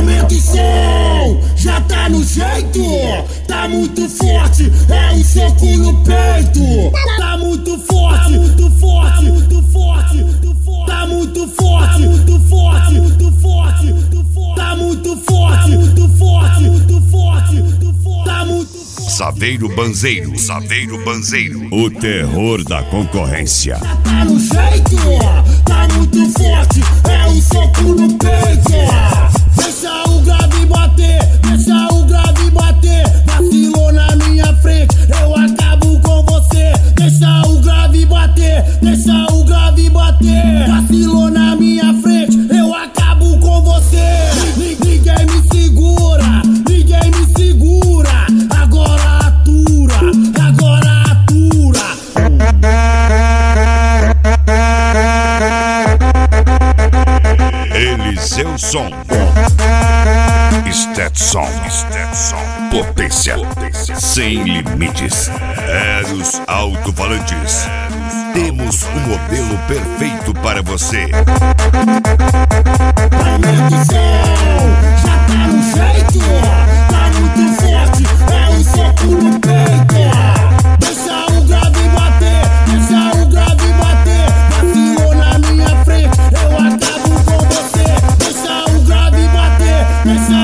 Aumenta o som, já tá no jeito. Tá muito forte, é um soco no peito. Tá muito forte, muito forte, muito forte, muito forte. Tá muito forte, muito forte, muito forte, muito forte. Tá muito forte, muito forte, muito forte, muito forte. Tá muito forte. Saveiro Banzeiro, Saveiro Banzeiro, o terror da concorrência. Já tá no jeito, tá muito forte, é um soco no peito. Deixa o grave bater, deixa o grave bater. Vacilou na minha frente, eu acabo com você. Deixa o grave bater, deixa o grave bater. Vacilou na minha frente, eu acabo com você. Ninguém me segura, ninguém me segura. Agora atura, agora atura. Eliseu Som, Stetson, potência sem limites. Eros alto-falantes. Temos um modelo perfeito para você. Aumenta o som, já tá no jeito. Tá muito forte, é um soco no peito. Deixa o grave bater, deixa o grave bater. Vacilou na minha frente, eu acabo com você. Deixa o grave bater, deixa